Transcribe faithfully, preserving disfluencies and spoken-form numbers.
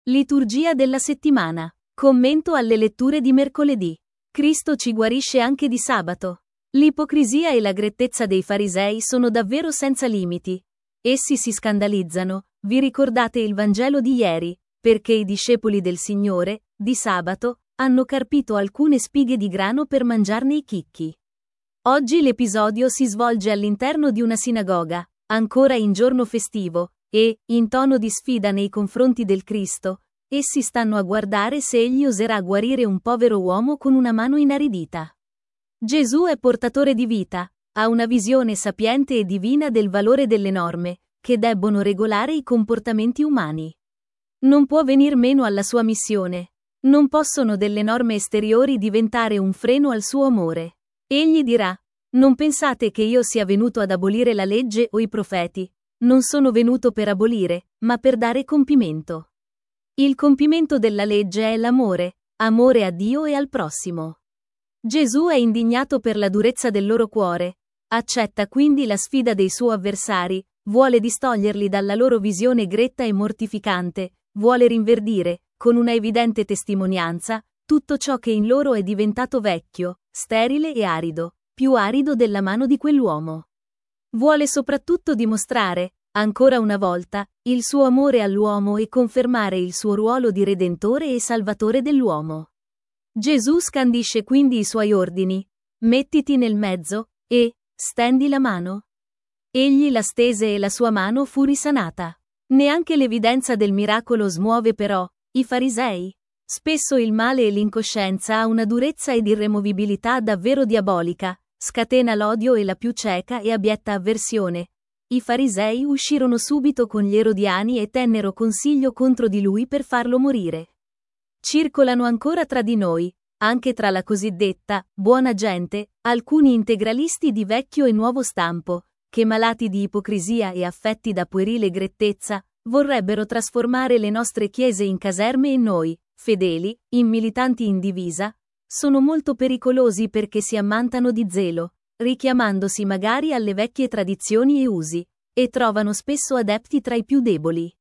Liturgia della settimana. Commento alle letture di mercoledì. Cristo ci guarisce anche di sabato. L'ipocrisia e la grettezza dei farisei sono davvero senza limiti. Essi si scandalizzano, vi ricordate il Vangelo di ieri, perché i discepoli del Signore, di sabato, hanno carpito alcune spighe di grano per mangiarne i chicchi. Oggi l'episodio si svolge all'interno di una sinagoga, ancora in giorno festivo, e, in tono di sfida nei confronti del Cristo, essi stanno a guardare se egli oserà guarire un povero uomo con una mano inaridita. Gesù è portatore di vita, ha una visione sapiente e divina del valore delle norme, che debbono regolare i comportamenti umani. Non può venir meno alla sua missione. Non possono delle norme esteriori diventare un freno al suo amore. Egli dirà: non pensate che io sia venuto ad abolire la legge o i profeti. Non sono venuto per abolire, ma per dare compimento. Il compimento della legge è l'amore, amore a Dio e al prossimo. Gesù è indignato per la durezza del loro cuore, accetta quindi la sfida dei suoi avversari, vuole distoglierli dalla loro visione gretta e mortificante, vuole rinverdire, con una evidente testimonianza, tutto ciò che in loro è diventato vecchio, sterile e arido, più arido della mano di quell'uomo. Vuole soprattutto dimostrare, ancora una volta, il suo amore all'uomo e confermare il suo ruolo di Redentore e Salvatore dell'uomo. Gesù scandisce quindi i suoi ordini: mettiti nel mezzo, e, stendi la mano. Egli la stese e la sua mano fu risanata. Neanche l'evidenza del miracolo smuove però i farisei. Spesso il male e l'incoscienza ha una durezza ed irremovibilità davvero diabolica, scatena l'odio e la più cieca e abietta avversione. I farisei uscirono subito con gli erodiani e tennero consiglio contro di lui per farlo morire. Circolano ancora tra di noi, anche tra la cosiddetta buona gente, alcuni integralisti di vecchio e nuovo stampo, che malati di ipocrisia e affetti da puerile grettezza, vorrebbero trasformare le nostre chiese in caserme e noi, fedeli, in militanti in divisa. Sono molto pericolosi perché si ammantano di zelo, richiamandosi magari alle vecchie tradizioni e usi, e trovano spesso adepti tra i più deboli.